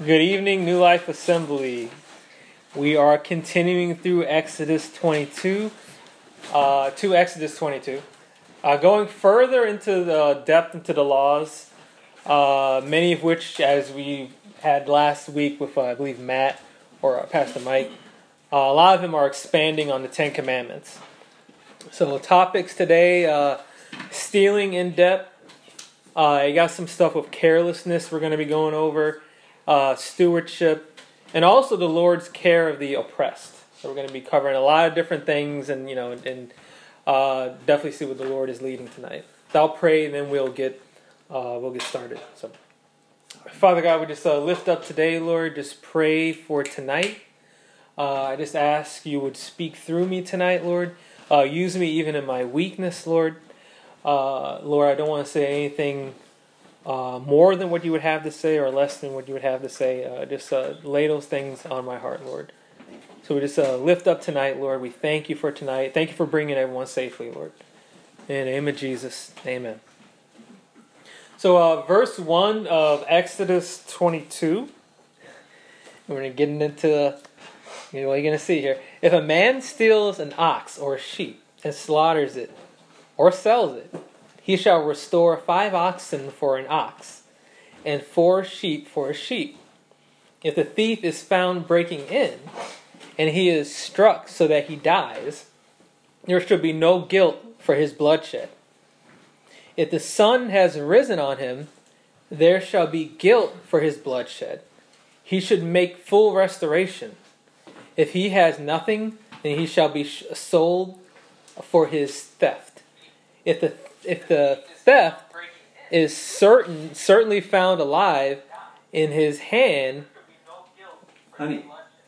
Good evening, New Life Assembly. We are continuing through Exodus 22, going further into the depth into the laws, many of which, as we had last week with, I believe, Matt or Pastor Mike, a lot of them are expanding on the Ten Commandments. So topics today, stealing in depth. You got some stuff with carelessness we're going to be going over. Stewardship, and also the Lord's care of the oppressed. So we're going to be covering a lot of different things, and definitely see what the Lord is leading tonight. So I'll pray, and then we'll get started. So, Father God, we just lift up today, Lord. Just pray for tonight. I just ask you would speak through me tonight, Lord. Use me even in my weakness, Lord. Lord, I don't want to say anything more than what you would have to say or less than what you would have to say. Just lay those things on my heart, Lord. So we just lift up tonight, Lord. We thank you for tonight. Thank you for bringing everyone safely, Lord. In the name of Jesus, amen. So verse 1 of Exodus 22. We're going to get into what you're going to see here. If a man steals an ox or a sheep and slaughters it or sells it, he shall restore 5 oxen for an ox, and 4 sheep for a sheep. If the thief is found breaking in, and he is struck so that he dies, there shall be no guilt for his bloodshed. If the sun has risen on him, there shall be guilt for his bloodshed. He should make full restoration. If he has nothing, then he shall be sold for his theft. If the theft is certainly found alive in his hand. Honey.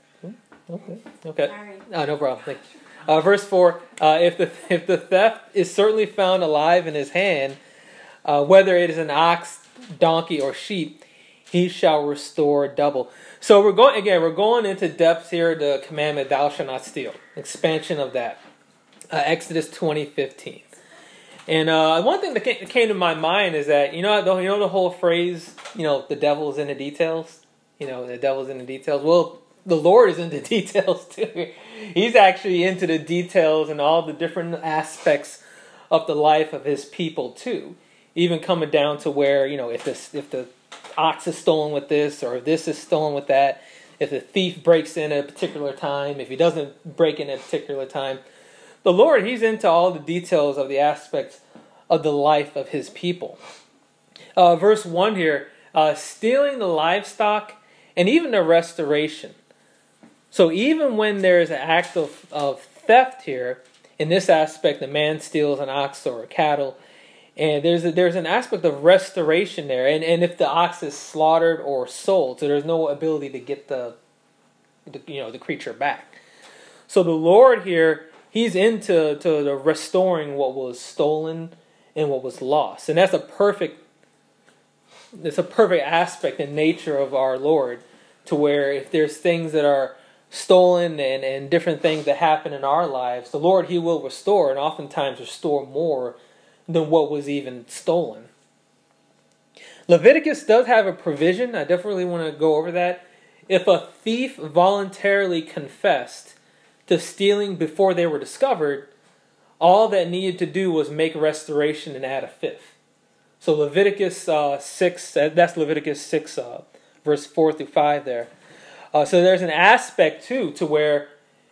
Okay. No problem. Verse 4, if the theft is certainly found alive in his hand, whether it is an ox, donkey, or sheep, he shall restore double. So we're going into depths here, the commandment, thou shalt not steal. Expansion of that. Exodus 20:15. And one thing that came to my mind is that, the whole phrase, the devil is in the details? The devil's in the details. Well, the Lord is in the details too. He's actually into the details and all the different aspects of the life of his people too. Even coming down to where, if the ox is stolen with this, or if this is stolen with that, if the thief breaks in at a particular time, if he doesn't break in at a particular time. The Lord, he's into all the details of the aspects of the life of his people. Verse 1 here, stealing the livestock and even the restoration. So even when there is an act of theft here, in this aspect, the man steals an ox or a cattle, and there's an aspect of restoration there. And if the ox is slaughtered or sold, so there's no ability to get the creature back. So the Lord here, he's into the restoring what was stolen and what was lost. And that's a perfect aspect and nature of our Lord, to where if there's things that are stolen and different things that happen in our lives, the Lord, he will restore, and oftentimes restore more than what was even stolen. Leviticus does have a provision. I definitely want to go over that. If a thief voluntarily confessed to stealing before they were discovered, all that needed to do was make restoration and add a 5th. So Leviticus 6, that's Leviticus 6, verse 4 through 5 there. So there's an aspect too, to where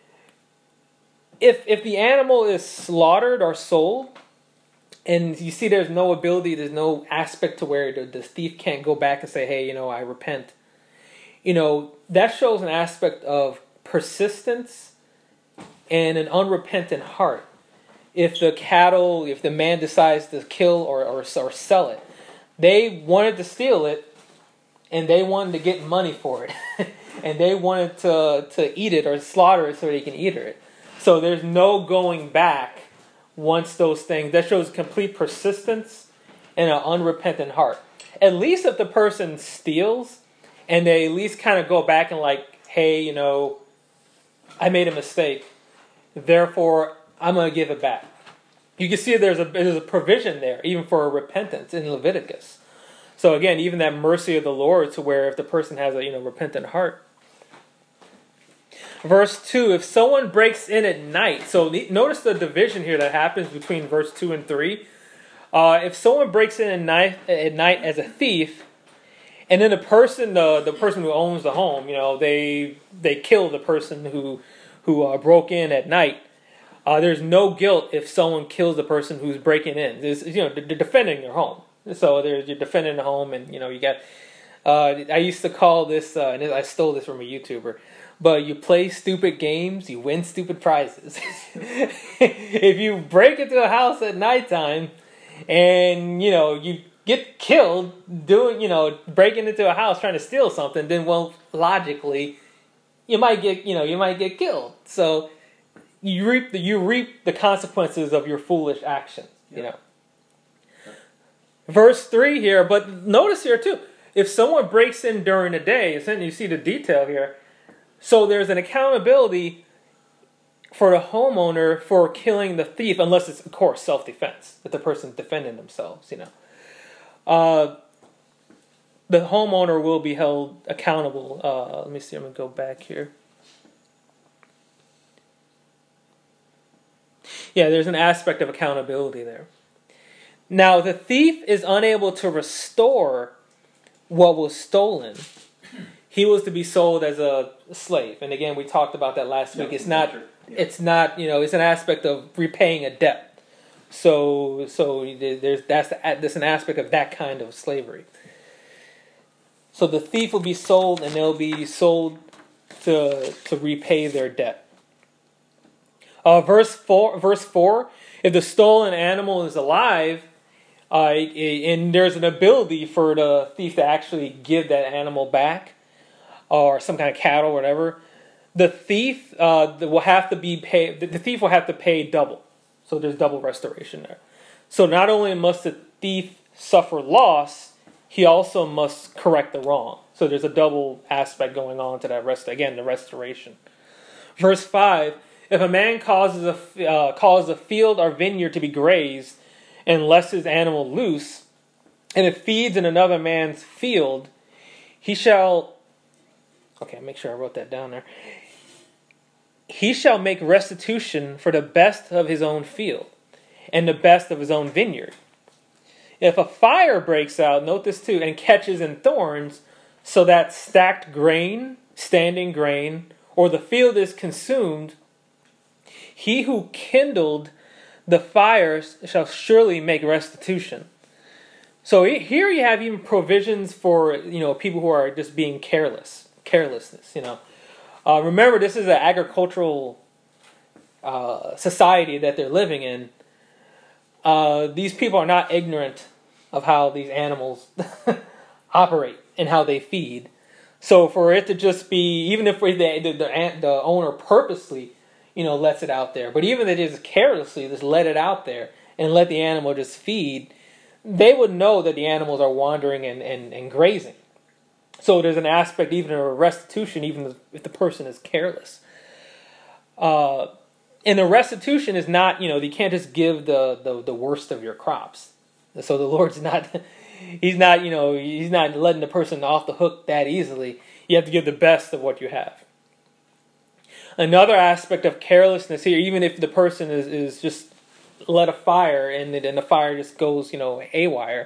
if the animal is slaughtered or sold, and you see there's no aspect to where the thief can't go back and say, hey, I repent. That shows an aspect of persistence and an unrepentant heart. If the man decides to kill or sell it, they wanted to steal it, and they wanted to get money for it, and they wanted to eat it or slaughter it so they can eat it. So there's no going back once those things. That shows complete persistence and an unrepentant heart. At least if the person steals, and they at least kind of go back and hey, I made a mistake, therefore I'm going to give it back. You can see there's a provision there, even for repentance in Leviticus. So again, even that mercy of the Lord, to where if the person has a repentant heart. Verse 2, if someone breaks in at night. So notice the division here that happens between verse 2 and 3. If someone breaks in at night as a thief, and then the person who owns the home, they kill the person who broke in at night. There's no guilt if someone kills the person who's breaking in. They're defending their home. So you're defending the home, and you got. I used to call this, and I stole this from a YouTuber. But you play stupid games, you win stupid prizes. If you break into a house at nighttime, and you get killed breaking into a house trying to steal something, then logically, you might get killed. So you reap the consequences of your foolish actions. Verse 3 here, but notice here too, if someone breaks in during the day, you see the detail here. So there's an accountability for the homeowner for killing the thief, unless it's, of course, self-defense, that the person's defending themselves, The homeowner will be held accountable. Let me see, I'm going to go back here. Yeah, there's an aspect of accountability there. Now, the thief is unable to restore what was stolen. He was to be sold as a slave, and again, we talked about that last week. It's not. It's an aspect of repaying a debt. So there's an aspect of that kind of slavery. So the thief will be sold, and they'll be sold to repay their debt. Verse 4. If the stolen animal is alive, and there's an ability for the thief to actually give that animal back, or some kind of cattle, or whatever, the thief will have to be paid. The thief will have to pay double. So there's double restoration there. So not only must the thief suffer loss, he also must correct the wrong. So there's a double aspect going on to that the restoration. Verse 5: if a man causes a field or vineyard to be grazed, and lets his animal loose, and it feeds in another man's field, he shall. Okay, make sure I wrote that down there. He shall make restitution for the best of his own field and the best of his own vineyard. If a fire breaks out, note this too, and catches in thorns, so that stacked grain, standing grain, or the field is consumed, he who kindled the fires shall surely make restitution. So here you have even provisions for people who are just being carelessness. Remember, this is an agricultural society that they're living in. These people are not ignorant of how these animals operate and how they feed. So for it to just be, even if the owner purposely, lets it out there, but even if they just carelessly just let it out there and let the animal just feed, they would know that the animals are wandering and grazing. So there's an aspect even of a restitution, even if the person is careless. And the restitution is not, you can't just give the worst of your crops. So the Lord's not, He's not letting the person off the hook that easily. You have to give the best of what you have. Another aspect of carelessness here, even if the person is just let a fire and the fire just goes, haywire,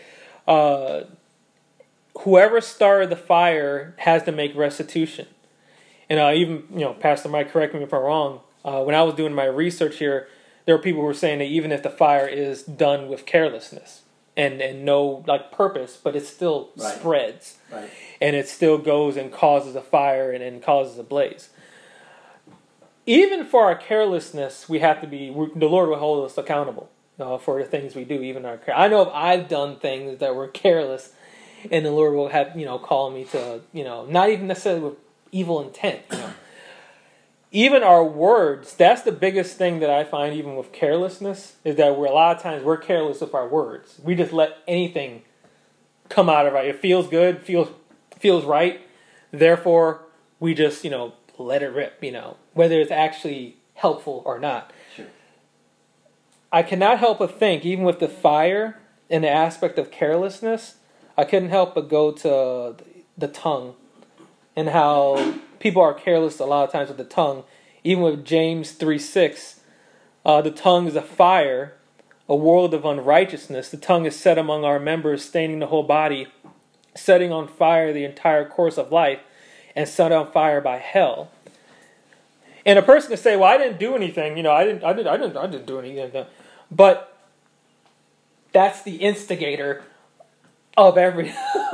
whoever started the fire has to make restitution. And even, Pastor Mike, correct me if I'm wrong, when I was doing my research here, there were people who were saying that even if the fire is done with carelessness and no purpose, but it still spreads. Right. And it still goes and causes a fire and causes a blaze. Even for our carelessness, we have to be, the Lord will hold us accountable for the things we do, even our I know if I've done things that were careless, and the Lord will have, call me to, not even necessarily with evil intent, Even our words, that's the biggest thing that I find even with carelessness, is that a lot of times we're careless with our words. We just let anything come out of it. It feels good, feels right, therefore we just, let it rip, whether it's actually helpful or not. Sure. I cannot help but think, even with the fire and the aspect of carelessness, I couldn't help but go to the tongue and how people are careless a lot of times with the tongue. Even with James 3:6, the tongue is a fire, a world of unrighteousness. The tongue is set among our members, staining the whole body, setting on fire the entire course of life, and set on fire by hell. And a person can say, "Well, I didn't do anything. I didn't do anything." But that's the instigator of every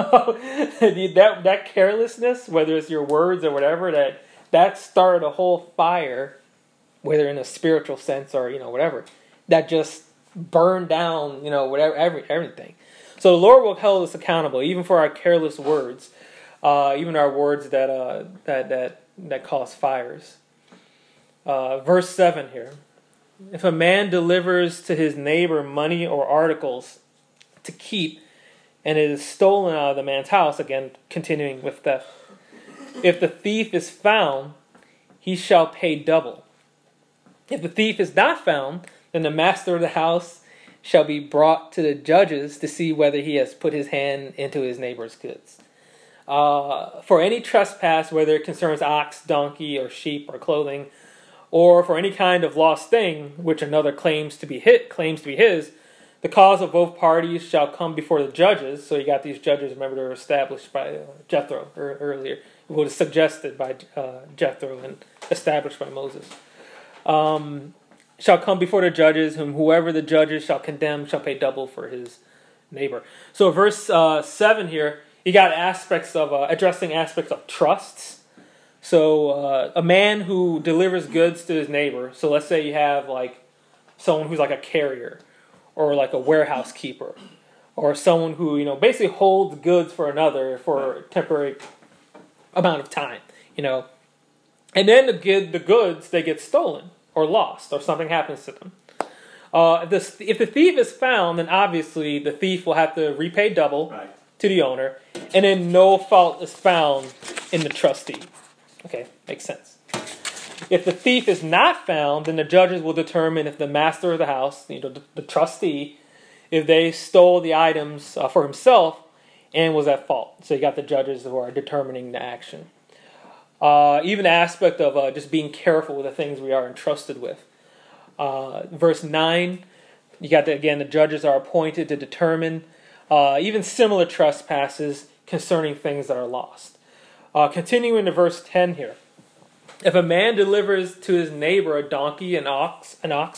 that carelessness, whether it's your words or whatever, that started a whole fire, whether in a spiritual sense or whatever, that just burned down whatever everything. So the Lord will hold us accountable, even for our careless words, even our words that cause fires. Verse 7 here. If a man delivers to his neighbor money or articles to keep, and it is stolen out of the man's house, again, continuing with theft, if the thief is found, he shall pay double. If the thief is not found, then the master of the house shall be brought to the judges to see whether he has put his hand into his neighbor's goods. For any trespass, whether it concerns ox, donkey, or sheep, or clothing, or for any kind of lost thing which another claims to be his, the cause of both parties shall come before the judges. So you got these judges, remember, they were established by Jethro earlier. It was suggested by Jethro and established by Moses. Shall come before the judges, whom whoever the judges shall condemn shall pay double for his neighbor. So verse 7 here, you got aspects of addressing aspects of trusts. So a man who delivers goods to his neighbor. So let's say you have like someone who's like a carrier, or like a warehouse keeper, or someone who basically holds goods for another for a temporary amount of time, and then the goods, they get stolen or lost, or something happens to them. If the thief is found, then obviously the thief will have to repay double to the owner, and then no fault is found in the trustee. Okay, makes sense. If the thief is not found, then the judges will determine if the master of the house, the trustee, if they stole the items for himself and was at fault. So you got the judges who are determining the action. Even the aspect of just being careful with the things we are entrusted with. Verse 9, you got the judges are appointed to determine even similar trespasses concerning things that are lost. Continuing to verse 10 here. If a man delivers to his neighbor a donkey, an ox,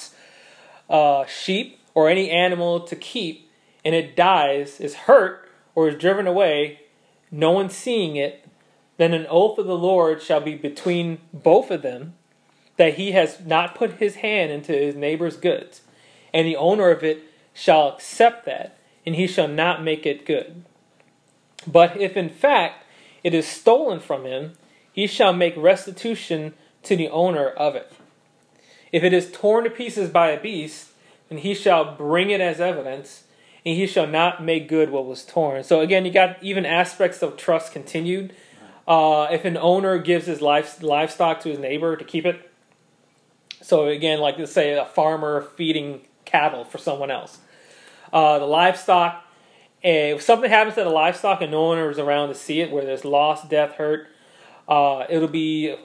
sheep, or any animal to keep, and it dies, is hurt, or is driven away, no one seeing it, then an oath of the Lord shall be between both of them, that he has not put his hand into his neighbor's goods, and the owner of it shall accept that, and he shall not make it good. But if in fact it is stolen from him, he shall make restitution to the owner of it. If it is torn to pieces by a beast, then he shall bring it as evidence, and he shall not make good what was torn. So again, you got even aspects of trust continued. If an owner gives his livestock to his neighbor to keep it, so again, like let's say a farmer feeding cattle for someone else, the livestock, if something happens to the livestock and no owner is around to see it, where there's loss, death, hurt, it'll be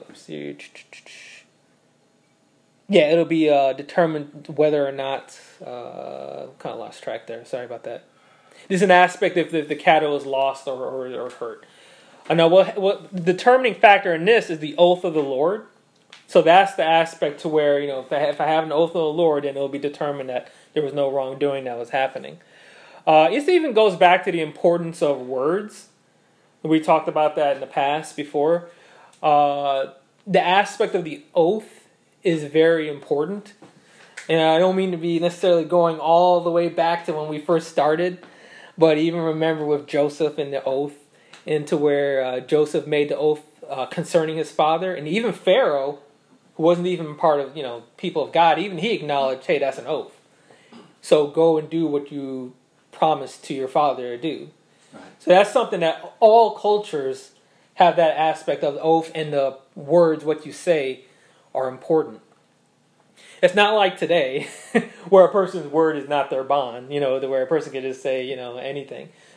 determined whether or not kind of lost track there. Sorry about that. There's an aspect if the cattle is lost or hurt. Now, what the determining factor in this is the oath of the Lord. So that's the aspect to where if I have an oath of the Lord, then it'll be determined that there was no wrongdoing that was happening. This even goes back to the importance of words. We talked about that in the past before. The aspect of the oath is very important. And I don't mean to be necessarily going all the way back to when we first started, but even remember with Joseph and the oath, into where Joseph made the oath concerning his father, and even Pharaoh, who wasn't even part of people of God, even he acknowledged, hey, that's an oath. So go and do what you promised to your father to do. Right. So that's something that all cultures have, that aspect of the oath, and the words, what you say, are important. It's not like today, where a person's word is not their bond, where a person can just say, anything.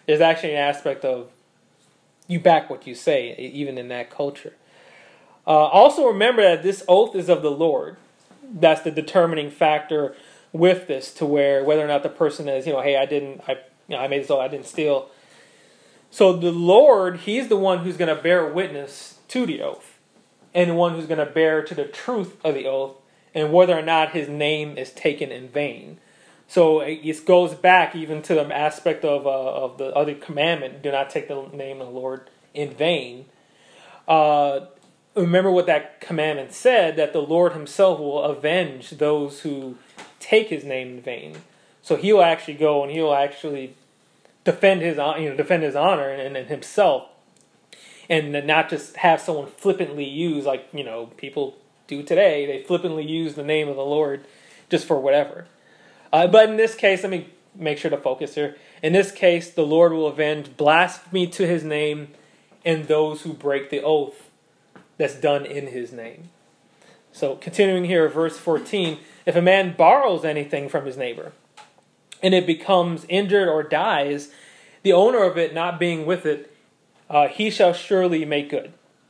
there's actually an aspect of you back what you say, even in that culture. Also remember that this oath is of the Lord. That's the determining factor with this, to where whether or not the person is, hey, I made this oath, I didn't steal. So the Lord, He's the one who's going to bear witness to the oath, and the one who's going to bear to the truth of the oath, and whether or not His name is taken in vain. So it goes back even to the aspect of the other commandment: do not take the name of the Lord in vain. Remember what that commandment said, that the Lord Himself will avenge those who take His name in vain. So He'll actually go and He'll actually defend His honor and Himself, and not just have someone flippantly use, like people do today. They flippantly use the name of the Lord just for whatever. But in this case, let me make sure to focus here. In this case, the Lord will avenge blasphemy to His name and those who break the oath that's done in His name. So continuing here, verse 14, if a man borrows anything from his neighbor, and it becomes injured or dies, the owner of it not being with it, he shall surely make good.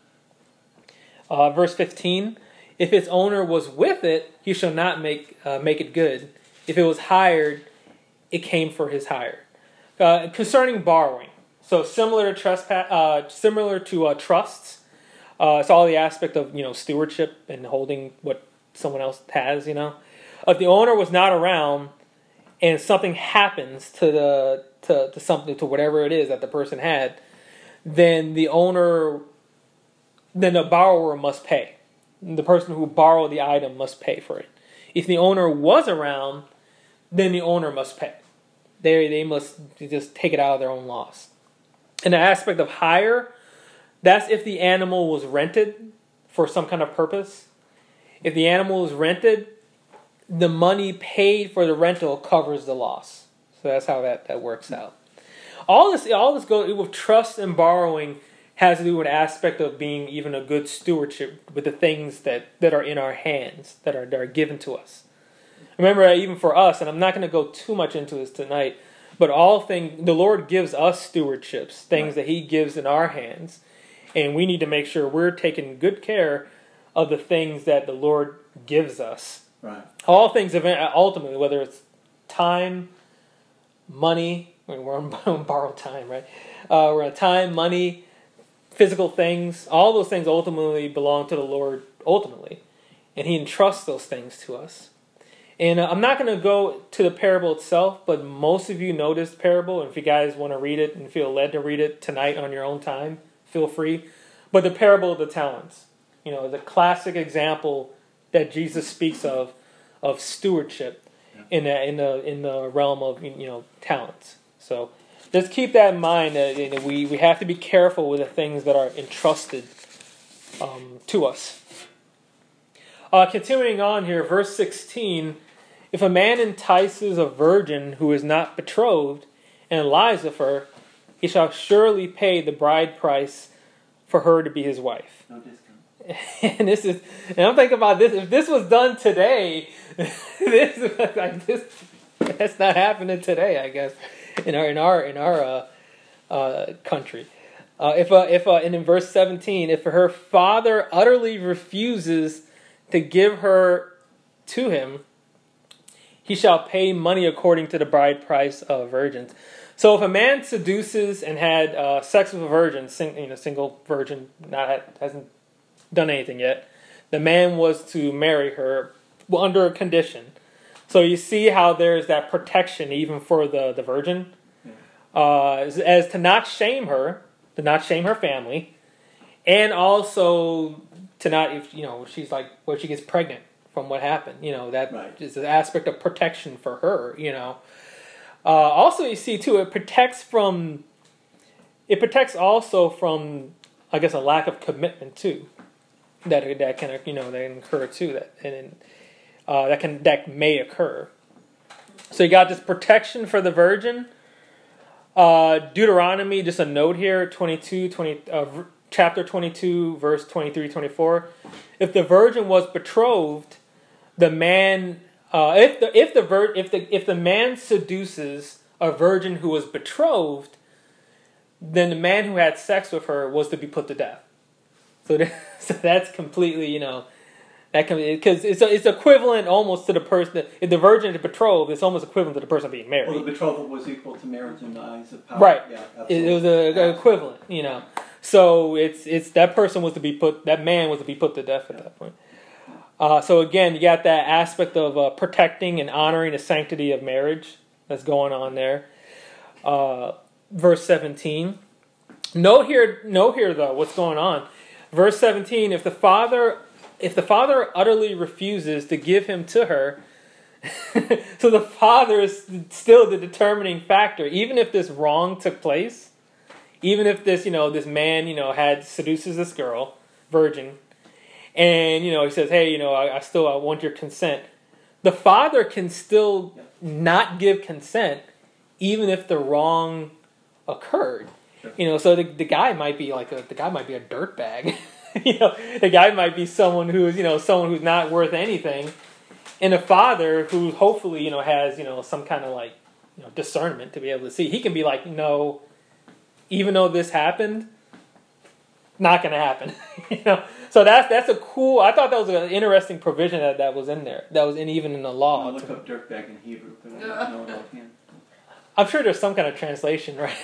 Verse 15, if its owner was with it, he shall not make it good. If it was hired, it came for his hire. Concerning borrowing, so similar to trusts, it's all the aspect of stewardship and holding what someone else has. If the owner was not around and something happens to whatever it is that the person had, then the borrower must pay. The person who borrowed the item must pay for it. If the owner was around, then the owner must pay. They must just take it out of their own loss. And the aspect of hire, that's if the animal was rented for some kind of purpose. If the animal was rented, the money paid for the rental covers the loss. So that's how that works out. All this goes with trust and borrowing, has to do with an aspect of being even a good stewardship with the things that are in our hands, that are given to us. Remember, even for us, and I'm not going to go too much into this tonight, but the Lord gives us stewardships, things that He gives in our hands, and we need to make sure we're taking good care of the things that the Lord gives us. Right. All things, ultimately, whether it's time, money, we're on borrowed time, right? We're on time, money, physical things, all those things ultimately belong to the Lord, ultimately, and He entrusts those things to us. And I'm not going to go to the parable itself, but most of you know this parable, and if you guys want to read it and feel led to read it tonight on your own time, feel free. But the parable of the talents, the classic example that Jesus speaks of stewardship in the realm of talents. So just keep that in mind. That we have to be careful with the things that are entrusted to us. Continuing on here, verse 16, if a man entices a virgin who is not betrothed and lies with her, he shall surely pay the bride price for her to be his wife. No discount. And I'm thinking about this. If this was done today, that's not happening today, I guess, in our country. And in verse 17, if her father utterly refuses to give her to him, he shall pay money according to the bride price of virgins. So if a man seduces and had sex with a virgin, single virgin, hasn't done anything yet, the man was to marry her under a condition. So you see how there's that protection even for the virgin, as to not shame her, to not shame her family, and also to not, if she's like, where she gets pregnant from what happened, that right. Is an aspect of protection for her, Also, you see too, it protects also from, I guess, a lack of commitment too, that can occur too, that may occur. So you got this protection for the virgin. Deuteronomy, just a note here, chapter 22, verse 23-24. If the virgin was betrothed, the man, if the man seduces a virgin who was betrothed, then the man who had sex with her was to be put to death. So that's completely, that can, because it's equivalent almost to the person, if the virgin and the betrothed, it's almost equivalent to the person being married. Well, the betrothal was equal to marriage in the eyes of power. Right. Yeah, it was an equivalent, So it's that person was to be that man was to be put to death at that point. So again, you got that aspect of protecting and honoring the sanctity of marriage that's going on there. Verse 17. Note here though what's going on. Verse 17. If the father utterly refuses to give him to her, so the father is still the determining factor, even if this wrong took place, even if this this man seduces this girl, virgin. And, he says, hey, I want your consent. The father can still not give consent even if the wrong occurred. Sure. So the guy might be a dirtbag. The guy might be someone who's not worth anything. And a father who hopefully, has, some kind of discernment to be able to see. He can be like, no, even though this happened, not going to happen. So that's a cool. I thought that was an interesting provision that was in there. That was even in the law. Look up dirtbag in Hebrew. I'm sure there's some kind of translation, right?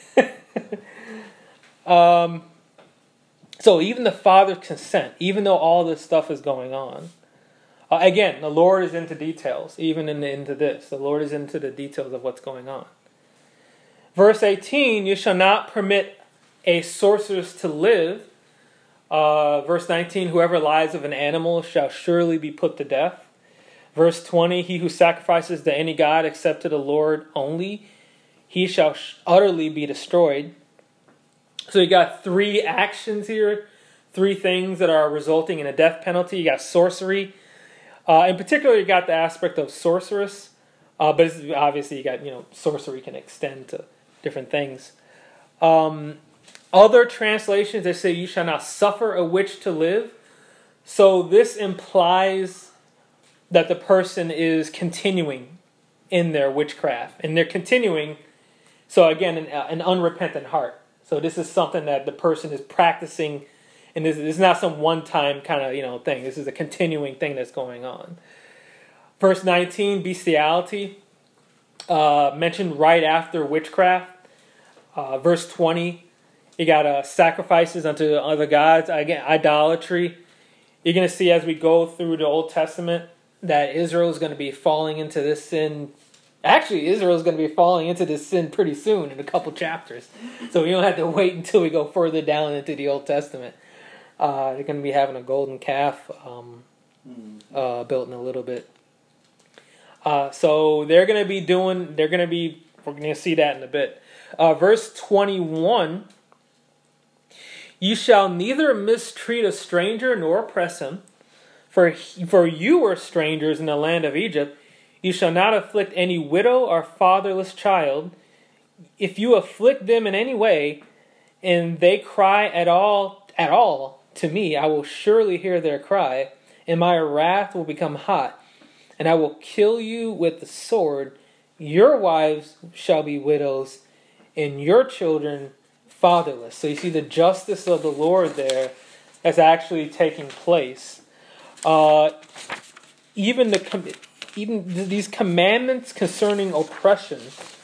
So even the father's consent, even though all this stuff is going on, again, the Lord is into details. Even into this, the Lord is into the details of what's going on. Verse 18: You shall not permit a sorceress to live. Verse 19, whoever lies with an animal shall surely be put to death. Verse 20, he who sacrifices to any god except to the Lord only, he shall utterly be destroyed. So you got 3 actions here, 3 things that are resulting in a death penalty. You got sorcery. In particular, you got the aspect of sorceress. But obviously you got, sorcery can extend to different things. Other translations, they say, you shall not suffer a witch to live. So this implies that the person is continuing in their witchcraft. And they're continuing, so again, an unrepentant heart. So this is something that the person is practicing, and this is not some one-time kind of thing. This is a continuing thing that's going on. Verse 19, bestiality, mentioned right after witchcraft. Verse 20, you got sacrifices unto other gods. Again, idolatry. You're going to see as we go through the Old Testament that Israel is going to be falling into this sin. Actually, Israel is going to be falling into this sin pretty soon in a couple chapters. So we don't have to wait until we go further down into the Old Testament. They're going to be having a golden calf built in a little bit. So we're going to see that in a bit. Verse 21, you shall neither mistreat a stranger nor oppress him, for you were strangers in the land of Egypt. You shall not afflict any widow or fatherless child. If you afflict them in any way, and they cry at all to me, I will surely hear their cry, and my wrath will become hot, and I will kill you with the sword. Your wives shall be widows, and your children fatherless. So you see the justice of the Lord there that's actually taking place. Even these commandments concerning oppression.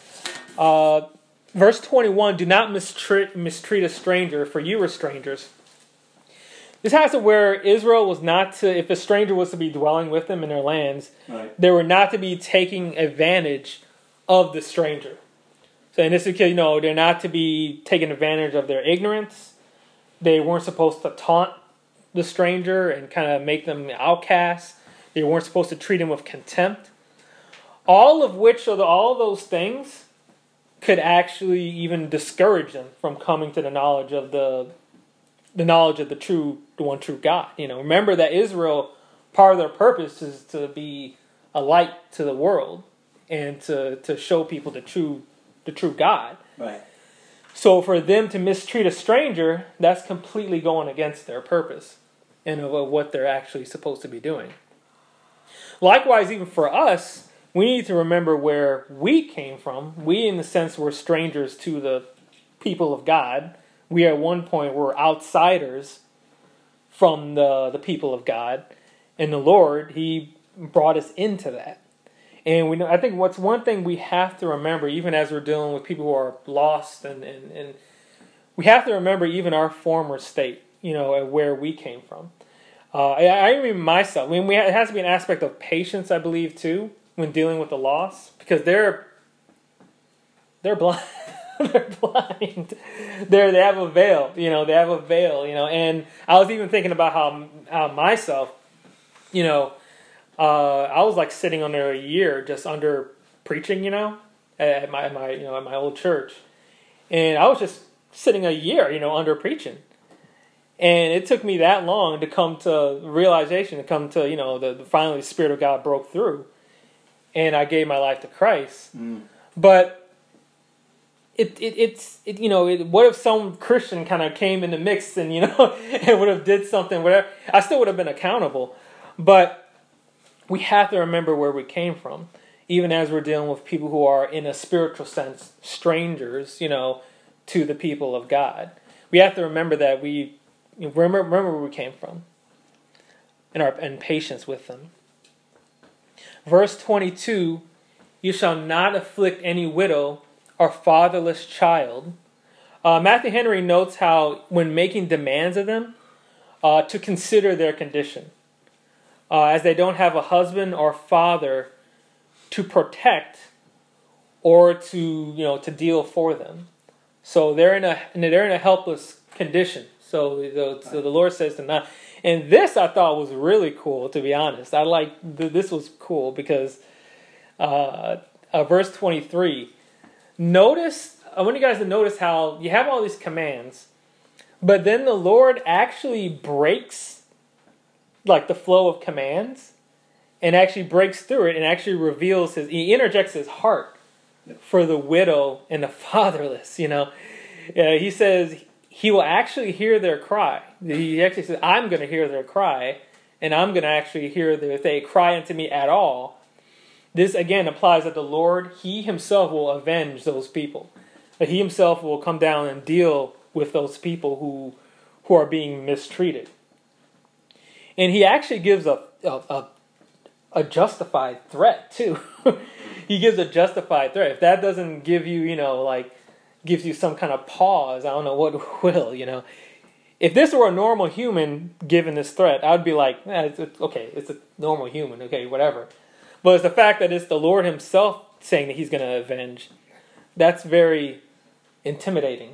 Verse 21, do not mistreat a stranger, for you were strangers. This has to where Israel was not to, if a stranger was to be dwelling with them in their lands, right, they were not to be taking advantage of the stranger. So in this case, they're not to be taking advantage of their ignorance. They weren't supposed to taunt the stranger and kind of make them outcasts. They weren't supposed to treat him with contempt. All of those things could actually even discourage them from coming to the knowledge of the one true God. Remember that Israel, part of their purpose is to be a light to the world and to show people the true God. Right. So for them to mistreat a stranger, that's completely going against their purpose and of what they're actually supposed to be doing. Likewise, even for us, we need to remember where we came from. We, in the sense, were strangers to people of God. We at one point were outsiders from the people of God. And the Lord, he brought us into that. And we know, I think what's one thing we have to remember, even as we're dealing with people who are lost, and we have to remember even our former state, where we came from. I remember myself. I mean, it has to be an aspect of patience, I believe, too, when dealing with the loss, because they're blind. They're blind. They have a veil. They have a veil. And I was even thinking about how myself, I was like sitting under a year just under preaching, at my old church, and I was just sitting a year, under preaching. And it took me that long to come to realization, to come to, finally the Spirit of God broke through. And I gave my life to Christ. But what if some Christian kind of came in the mix and, and would have did something, whatever. I still would have been accountable. But we have to remember where we came from. Even as we're dealing with people who are, in a spiritual sense, strangers, to the people of God. We have to remember that remember where we came from, and patience with them. Verse 22, you shall not afflict any widow or fatherless child. Matthew Henry notes how, when making demands of them, to consider their condition, as they don't have a husband or father to protect or to deal for them. So they're in a helpless condition. So the Lord says to not. And this I thought was really cool, to be honest. This was cool because verse 23. I want you guys to notice how you have all these commands, but then the Lord actually breaks the flow of commands and actually breaks through it and actually reveals he interjects his heart for the widow and the fatherless. He says he will actually hear their cry. He actually says, I'm going to hear their cry, and I'm going to actually hear if they cry unto me at all. This again applies that the Lord, he himself will avenge those people. That he himself will come down and deal with those people who are being mistreated. And he actually gives a justified threat too. He gives a justified threat. If that doesn't give you, gives you some kind of pause, I don't know what will, If this were a normal human given this threat, I would be like, it's okay, it's a normal human, okay, whatever. But it's the fact that it's the Lord himself saying that he's going to avenge. That's very intimidating.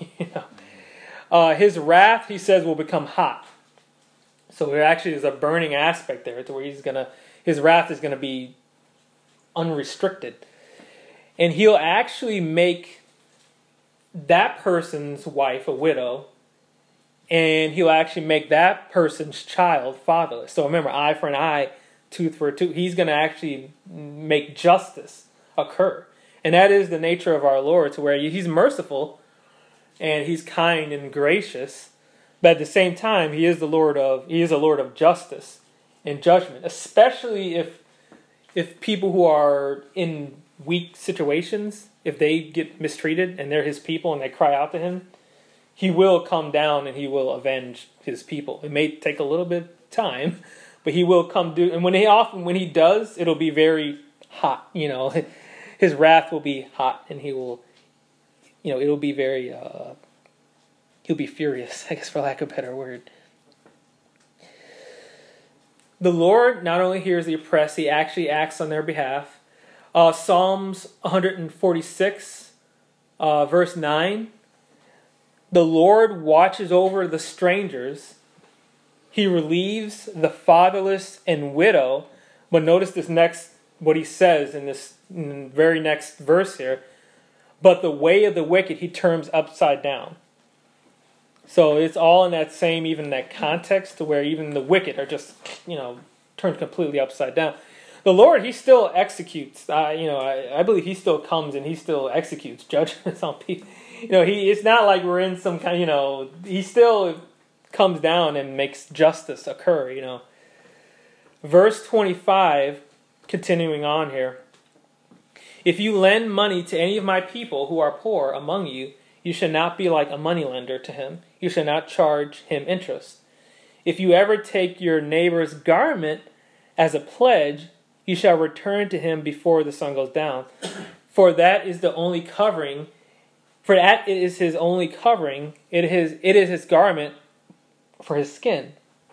His wrath, he says, will become hot. So there actually is a burning aspect there to where his wrath is going to be unrestricted. And he'll actually make that person's wife a widow, and he'll actually make that person's child fatherless. So remember, eye for an eye, tooth for a tooth. He's going to actually make justice occur. And that is the nature of our Lord, to where he's merciful and he's kind and gracious, but at the same time he is a Lord of justice and judgment, especially if people who are in weak situations, if they get mistreated and they're his people and they cry out to him, he will come down and he will avenge his people. It may take a little bit of time, but he will come do. And when he does, it'll be very hot. His wrath will be hot, and he will, it'll be very. He'll be furious, I guess, for lack of a better word. The Lord not only hears the oppressed, he actually acts on their behalf. Psalms 146, verse 9. The Lord watches over the strangers. He relieves the fatherless and widow. But notice what he says in this very next verse here. But the way of the wicked he turns upside down. So it's all in that same, even that context, to where even the wicked are just, turned completely upside down. The Lord, he still executes. I believe he still comes and he still executes judgments on people. It's not like we're in some kind, he still comes down and makes justice occur, Verse 25, continuing on here. If you lend money to any of my people who are poor among you, You shall not be like a moneylender to him. You shall not charge him interest. If you ever take your neighbor's garment as a pledge, you shall return to him before the sun goes down. For that is the only covering. For that it is his only covering. It is his garment for his skin.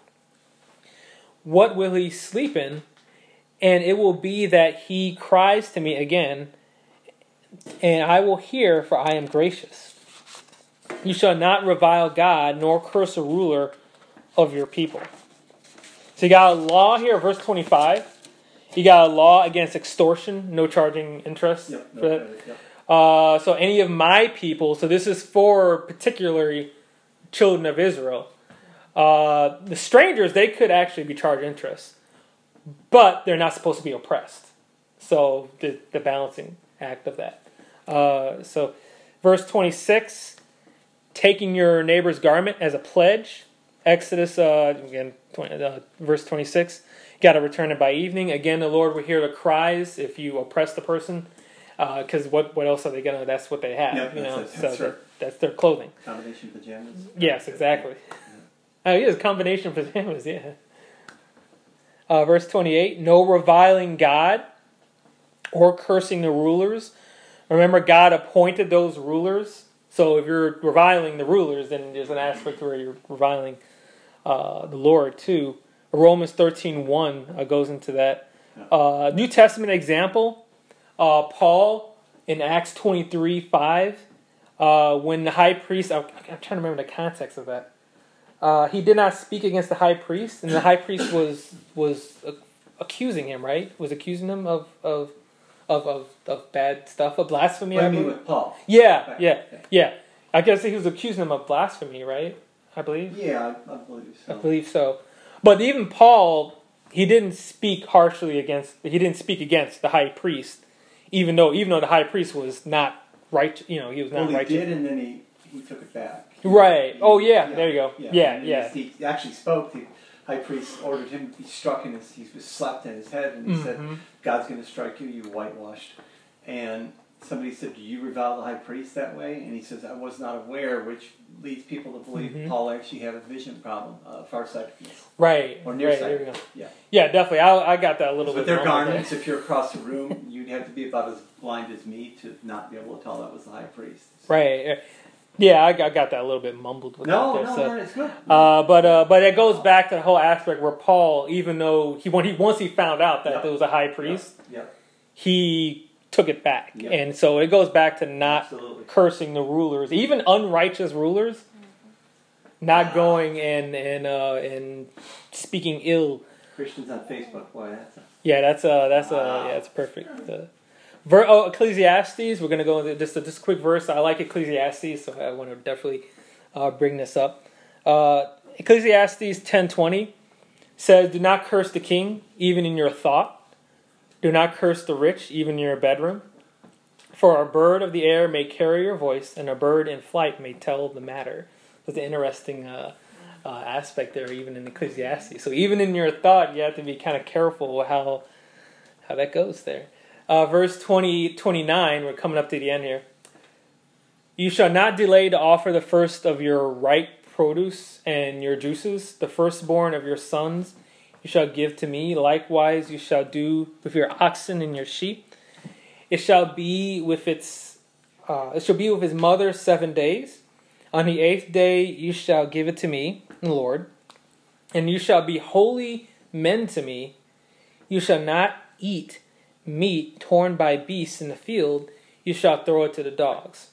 What will he sleep in? And it will be that he cries to me again, and I will hear, for I am gracious. You shall not revile God, nor curse a ruler of your people. So you got a law here, verse 25. You got a law against extortion, no charging interest. Yep, for that. So any of my people, so this is for particularly children of Israel. The strangers, they could actually be charged interest, but they're not supposed to be oppressed. So the balancing act of that. So verse 26, taking your neighbor's garment as a pledge. Exodus, verse 26, you got to return it by evening. Again, the Lord will hear the cries if you oppress the person, because what else are they going to, that's what they have. Yep, that's their clothing. Combination pajamas. Yes, exactly. Oh, yes, combination pajamas, yeah. Verse 28, no reviling God or cursing the rulers. Remember, God appointed those rulers. So if you're reviling the rulers, then there's an aspect where you're reviling the Lord too. Romans 13:1 goes into that. New Testament example, Paul in Acts 23:5, when the high priest, I'm trying to remember the context of that. He did not speak against the high priest, and the high priest was accusing him, right? Was accusing him of bad stuff, of blasphemy. What do you mean with Paul? Yeah. I guess he was accusing him of blasphemy, right? I believe. Yeah, I believe so. I believe so. But even Paul, he didn't speak harshly against. He didn't speak against the high priest, even though the high priest was not right. He was not righteous. He did, and then he took it back. Right. There you go. Yeah. He actually spoke. The high priest ordered him. He struck in he was slapped in his head, and he said, "God's going to strike you. You whitewashed." And somebody said, "Do you revile the high priest that way?" And he says, "I was not aware," which leads people to believe Paul actually had a vision problem, farsightedness. Right. Or nearsighted. There we go. Yeah. Yeah, definitely. I got that a little bit. With their garments, if you're across the room, you'd have to be about as blind as me to not be able to tell that was the high priest. So. Right. Yeah, I got that a little bit mumbled with No, that. It's good. But it goes back to the whole aspect where Paul, even though once he found out that there was a high priest, he took it back, and so it goes back to not cursing the rulers, even unrighteous rulers, not going and speaking ill. Christians on Facebook, boy, that's perfect. Ecclesiastes, we're going to go into just a quick verse. I like Ecclesiastes, so I want to definitely bring this up. Ecclesiastes 10:20 says, "Do not curse the king, even in your thought. Do not curse the rich, even in your bedroom. For a bird of the air may carry your voice, and a bird in flight may tell the matter." That's an interesting aspect there, even in Ecclesiastes. So even in your thought, you have to be kind of careful how that goes there. Verse 29, we're coming up to the end here. "You shall not delay to offer the first of your ripe produce and your juices, the firstborn of your sons you shall give to me. Likewise you shall do with your oxen and your sheep. It shall be with his mother 7 days. On the 8th day you shall give it to me, the Lord, and you shall be holy men to me. You shall not eat meat torn by beasts in the field. You shall throw it to the dogs."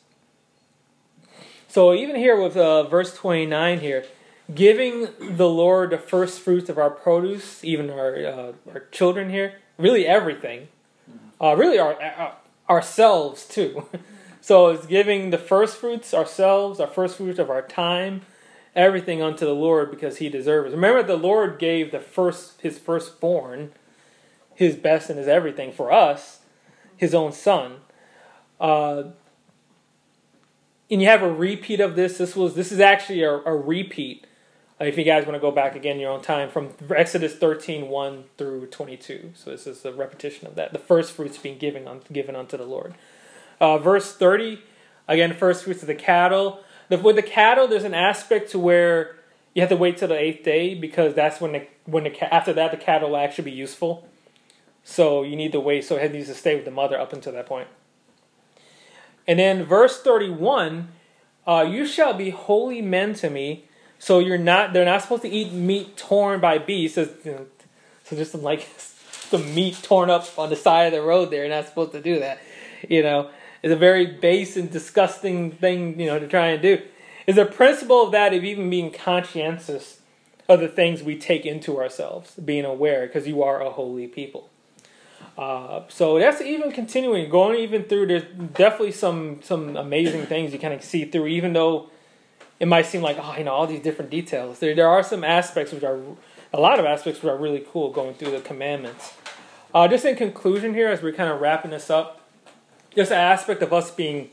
So even here with verse 29 here, giving the Lord the first fruits of our produce, even our children here, really everything, really ourselves too. So it's giving the first fruits ourselves, our first fruits of our time, everything unto the Lord because He deserves. Remember, the Lord gave His firstborn, His best and His everything for us, His own Son. And you have a repeat of this. This is actually a repeat. If you guys want to go back again in your own time, from Exodus 13:1 through 22. So this is a repetition of that. The first fruits being given unto the Lord. Verse 30, Again, first fruits of the cattle. With the cattle, there's an aspect to where you have to wait till the 8th day, because that's after that the cattle will actually be useful. So you need to wait. So it needs to stay with the mother up until that point. And then verse 31, you shall be holy men to me. So they're not supposed to eat meat torn by beasts. So just like the meat torn up on the side of the road, they're not supposed to do that. It's a very base and disgusting thing, to try and do. It's a principle of that, of even being conscientious of the things we take into ourselves, being aware, because you are a holy people. So that's even continuing, going even through. There's definitely some amazing things you kind of see through, even though it might seem like, all these different details. There are some aspects a lot of aspects which are really cool going through the commandments. Just in conclusion here, as we're kind of wrapping this up, just an aspect of us being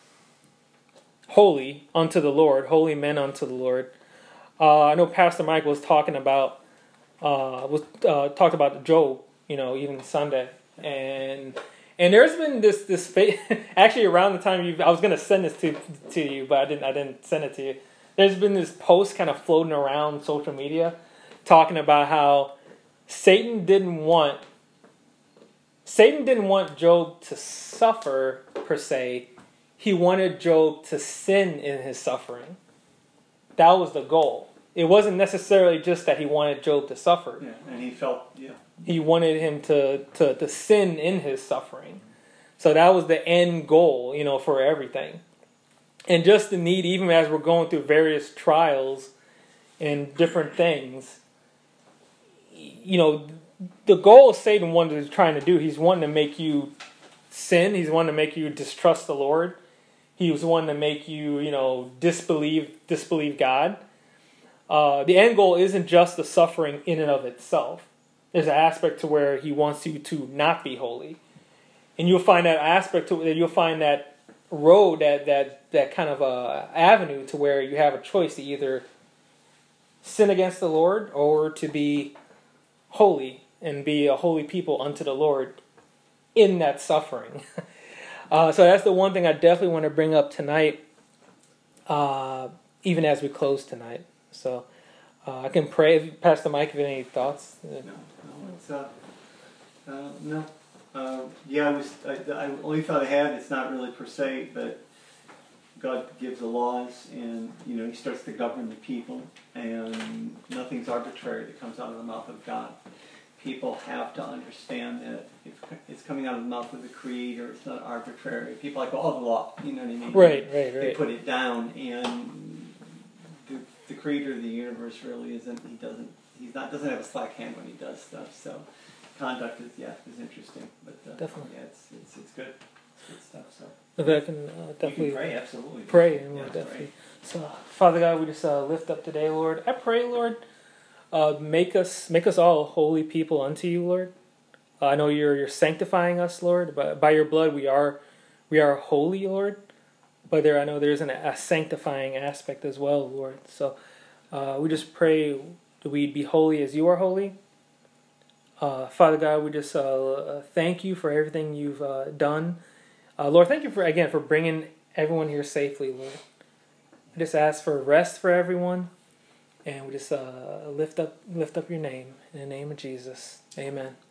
holy unto the Lord, holy men unto the Lord. I know Pastor Mike was talking about talked about Job, even Sunday, and there's been this actually around the time I was going to send this to you, but I didn't send it to you. There's been this post kind of floating around social media talking about how Satan didn't want Job to suffer, per se. He wanted Job to sin in his suffering. That was the goal. It wasn't necessarily just that he wanted Job to suffer. Yeah, and he felt, He wanted him to sin in his suffering. So that was the end goal, for everything. And just the need, even as we're going through various trials and different things, the goal Satan is trying to do, he's wanting to make you sin. He's wanting to make you distrust the Lord. He was wanting to make you, disbelieve God. The end goal isn't just the suffering in and of itself. There's an aspect to where he wants you to not be holy. And you'll find that aspect to where you'll find that road, that kind of avenue to where you have a choice to either sin against the Lord or to be holy and be a holy people unto the Lord in that suffering. So that's the one thing I definitely want to bring up tonight, even as we close tonight. So I can pray. Pastor Mike, have you any thoughts? No. I only thought I had, it's not really per se, but God gives the laws, and he starts to govern the people, and nothing's arbitrary that comes out of the mouth of God. People have to understand that if it's coming out of the mouth of the Creator, it's not arbitrary. People are like, the law, you know what I mean? Right. They put it down, and the Creator of the universe really doesn't have a slack hand when he does stuff. So conduct is interesting, but definitely, it's good. It's good stuff. So if I can definitely pray, absolutely pray, and definitely. Pray. So Father God, we just lift up today, Lord. I pray, Lord. Make us all holy people unto you, Lord. I know you're sanctifying us, Lord. But by your blood, we are holy, Lord. But I know there's a sanctifying aspect as well, Lord. So we just pray that we'd be holy as you are holy. Father God, we just thank you for everything you've done, Lord. Thank you for bringing everyone here safely, Lord. I just ask for rest for everyone. And we just lift up your name in the name of Jesus. Amen.